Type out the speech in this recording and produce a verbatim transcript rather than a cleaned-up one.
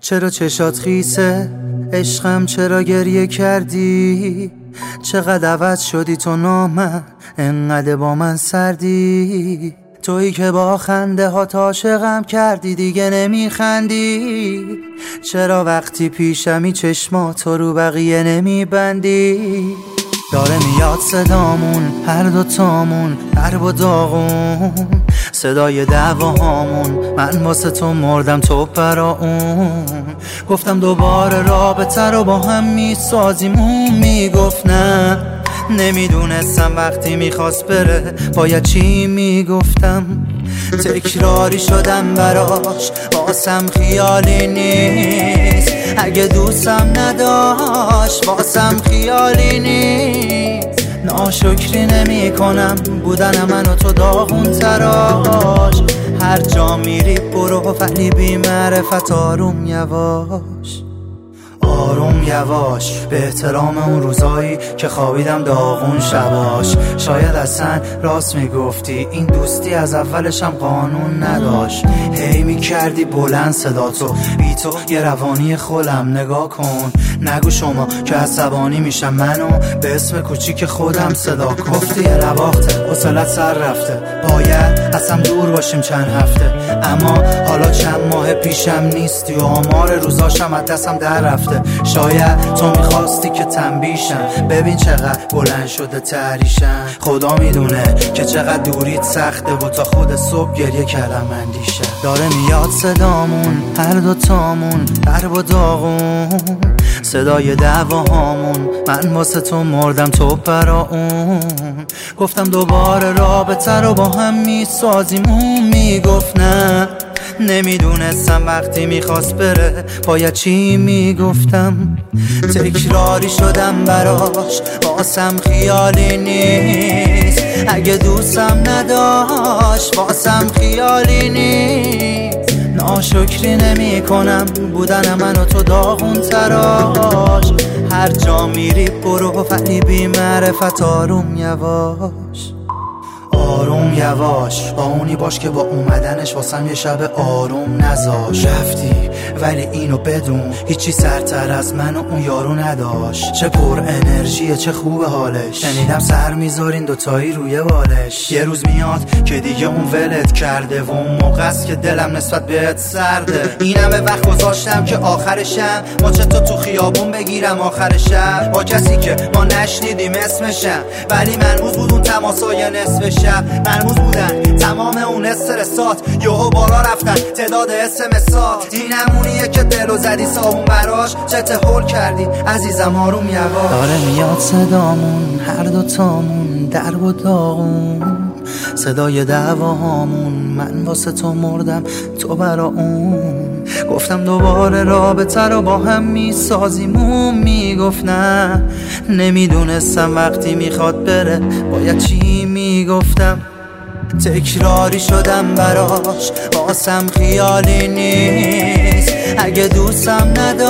چرا چشات خیسه عشقم، چرا گریه کردی؟ چقدر عوض شدی تو نامن، انقدر با من سردی. تویی که با خنده ها عاشقم کردی دیگه نمیخندی. چرا وقتی پیشمی چشماتو رو بقیه نمیبندی؟ داره میاد صدامون هر دوتامون درب و داغون، صدای دعواهامون، من واسه تو مردم تو برا اون. گفتم دوباره رابطه رو با هم میسازیم، اون میگفت نه. نمیدونستم وقتی میخواست بره باید چی میگفتم. تکراری شدم براش، واسم خیالی نیست. اگه دوستم نداشت واسم خیالی نیست. ناشکری نمی کنم بودن من و تو داغون تراش. هر جا میری برو ولی بی معرفت آروم یواش، آروم یواش. به احترام اون روزایی که خوابیدم داغون شباش. شاید اصلا راست میگفتی این دوستی از اولشم قانون نداشت. هی میکردی بلند صداتو، بی تو یه روانی خولم. نگاه کن نگو شما که عصبانی میشم، منو به اسم کوچیک خودم صدا کن. گفتی یه نواخته حوصلت سر رفته، باید اصلا دور باشیم چند هفته. اما حالا چند ماه پیشم نیستی و آمار روزاشم از دستم در رفته. شاید تو میخواستی که تنبیشم، ببین چقدر بلند شده تحریشم. خدا میدونه که چقدر دوریت سخته و تا خود صبح گریه کردم اندیشم. داره میاد صدامون هر دوتامون درب و داغون، صدای دعواهامون، من واسه تو مردم تو برا اون. گفتم دوباره رابطه رو با هم میسازیم، اون میگفت نه. نمیدونستم وقتی میخواست بره باید چی میگفتم. تکراری شدم براش، واسم خیالی نیست. اگه دوستم نداشت واسم خیالی نیست. ناشکری نمی کنم بودن من و تو داغون تراش. هر جا میری برو ولی بی معرفت آروم یواش، آروم یواش. با اونی باش که با اومدنش واسم یه شب آروم نذاش. رفتی ولی اینو بدون هیچی سرتر از من و اون یارو نداشت. چه پر انرژیه چه خوب حالش، شنیدم سر میذارین دوتایی روی بالش. یه روز میاد که دیگه اون ولت کرده و اون موقع است که دلم نسبت بهت سرده. اینم به وقت گذاشتم که آخرشم ماچه تو تو خیابون بگیرم آخر شب، با کسی که ما نشنیدیم اسمشم. ولی مرموز بود اون تماسای نصف شب، مرموز بودن تمام اون استرسات. یهو بالا رفتن تعداد اسمسات. این همونیه که دلو زدی صابون براش. چه هول کردی عزیزم آروم یواش. داره میاد صدامون هر دوتامون درب و داغون، صدای دعواهامون، من واسه تو مردم تو برا اون. گفتم دوباره رابطه رو با هم میسازیم، اون میگفت نه. نمیدونستم وقتی میخواد بره باید چی میگفتم. تکراری شدم براش، واسم خیالی نیست. اگه دوستم نداشت